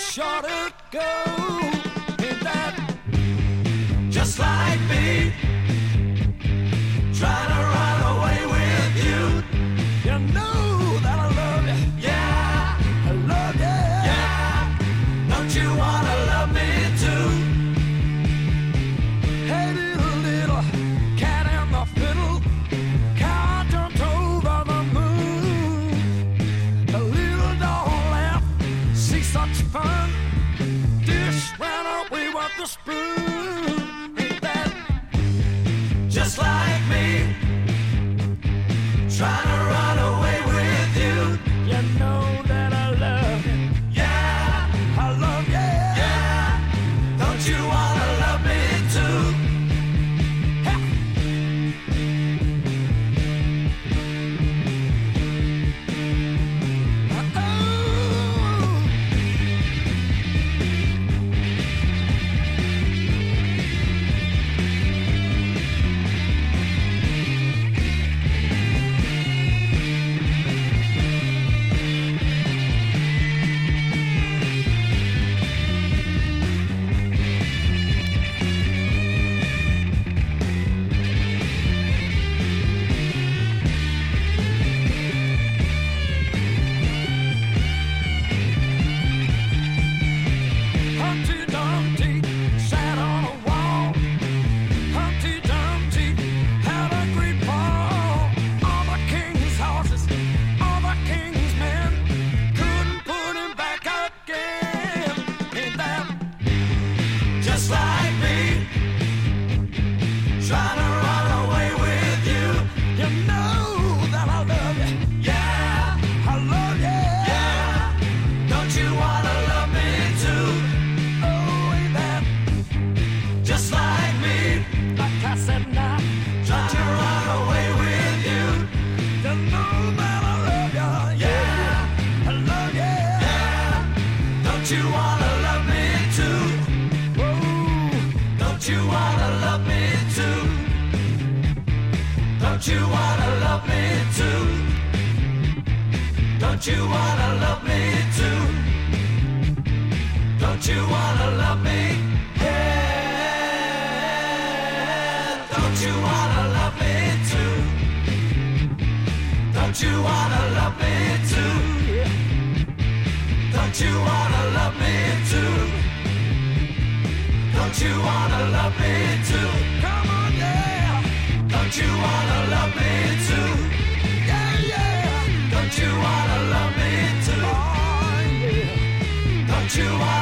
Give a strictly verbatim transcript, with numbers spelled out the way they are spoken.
sure to go. Ain't that just like me? Trying to run away with you. You know that I love you. Yeah, I love you. Yeah, don't you wanna love me too? Hey, little, little cat and the fiddle, cow jumped over the moon. The little dog laughed, see such fun. Dish ran away with the spoon. Ain't that just like me? Trying to run away with you. You know that I love you. Yeah, I love you. Yeah, don't you wanna love me too? Ha! Humpty Dumpty sat on a wall. Humpty Dumpty had a great fall. All the king's horses, all the king's men couldn't put him back again. Ain't that just like me? Trying to run away with you. You know that I love you. Yeah, I love you. Yeah, don't you wanna love me too? Oh, ain't that just like me? Like I said now, trying to run away with you. You know that I love you. Yeah, I love you. Yeah, don't you wanna love me too? Oh, don't you wanna love me too? Don't you wanna love me too? Don't you wanna love me too? Don't you wanna love me? Yeah. Don't you wanna love me too? Don't you wanna love me too? Don't you wanna love me too? Don't you wanna love me too? Come on, yeah. Don't you wanna love me too? Yeah, yeah. Don't you wanna love me too? Oh, yeah. Don't you wanna